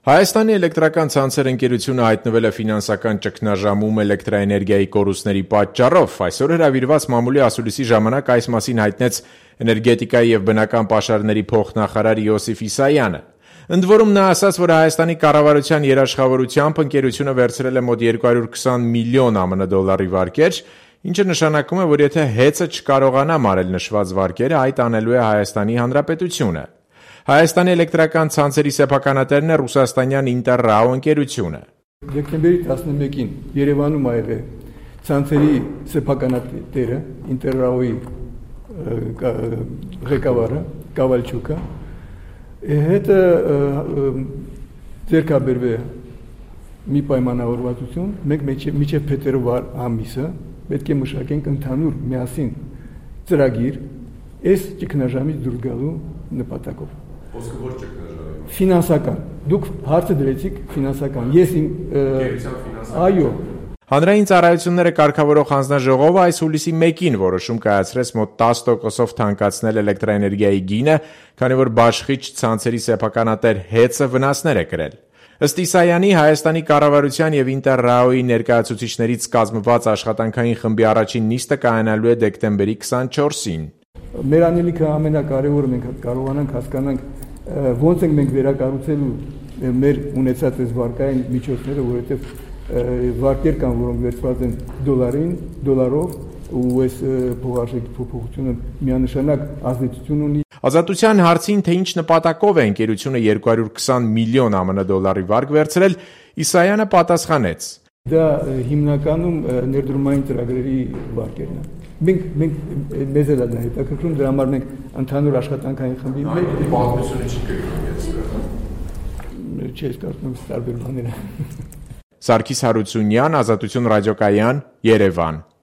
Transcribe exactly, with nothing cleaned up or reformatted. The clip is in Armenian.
Հայաստանի էլեկտրական ցանցեր ընկերությունը հայտնվել է ֆինանսական ճգնաժամում էլեկտրաէներգիայի կորուստների պատճառով։ Այսօր հրավիրված մամուլի ասուլիսի ժամանակ այս մասին հայտնեց էներգետիկայի և բնական պաշարների փոխնախարար Իոսիֆ Իսայանը։ Ընդ որում նա ասաց, որ Հայաստանի կառավարության երաշխավորությամբ ընկերությունը վերցրել է մոտ երկու հարյուր քսան միլիոն ԱՄՆ դոլարի վարկեր, ինչը նշանակում է, որ եթե հեծը չկարողանա մարել նշված վարկերը, այդ անելու է Հայաստանի Հանրապետությունը։ Հայաստանի էլեկտրական ցանցերի սեփականատերն է ռուսաստանյան Ինտերրաո ընկերությունը։ Դեկտեմբերի տասնմեկին Երևանում ա եղել ցանցերի սեփականատերը Ինտերրաոյի ղեկավարը Կավալչուկը, հետը ձեռքաբերվել մի պայմանավորվածություն, մենք մինչև փետրվար ամիսը պետք է մշակենք ընդհանուր միասին ծրագիր այս ճգնաժամից դուրս գալու նպատակով։ Ոսկե որ ճգնաժամի։ Ֆինանսական։ Դուք հարցը դրեցիք ֆինանսական։ Ես իմ այո։ Հանրային ծառայությունները կարգավորող հանձնաժողովը այս հուլիսի մեկին որոշում կայացրեց մոտ տասը տոկոսով թանկացնել էլեկտրաէներգիայի գինը, քանի որ բաշխիչ ցանցերի սեփականատեր հեծը վնասներ է կրել։ Ըստ Իսայանի, Հայաստանի կառավարության և Ինտերրաոյի ներկայացուցիչներից կազմված աշխատանքային խմբի առաջին նիստը կայանալու է դեկտեմբերի քսանչորսին։ Մեր անելիքը ամենակարևորը մենք կարողանանք հասկանանք ոնց ենք մենք վերակառուցելու մեր ունեցած այս վարկային միջոցները, որովհետև վարկեր կան, որոնք վերցված են դոլարին, դոլարով ու այս փոխարժեքի փոփոխությունը միանշանակ ազդեցություն ունի։ Ազատության հարցին, թե ինչ նպատակով է ընկերությունը երկու հարյուր քսան միլիոն ԱՄՆ դոլարի վարկ վերցրել, Իսայանը պատասխանեց. Դա հիմնականում ներդրումային ծրագրերի վարկերն են։ Մենք մենք մեզ էլ դա հետաքրքրում, դրա համար մենք ընդհանուր աշխատանքային խմբի մեջ պատմությունը չի կերտում։ Չես կարծում տարբեր բաներ։ Սարգիս Հարությունյան, Ազատություն ռադիոկայան, Երևան։